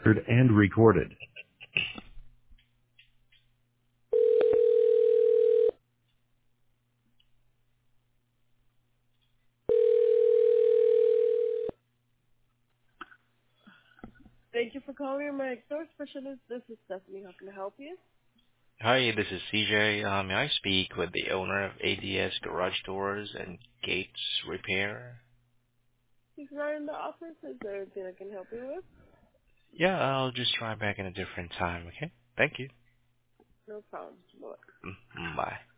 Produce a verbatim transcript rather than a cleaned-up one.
and recorded. Thank you for calling my store specialist. This is Stephanie. How can I help you? Hi, this is C J. Uh, may I speak with the owner of A D S Garage Doors and Gates Repair? He's not in the office. Is there anything I can help you with? Yeah, I'll just try back in a different time, okay? Thank you. No problem. Bye. Mm, mm, Bye.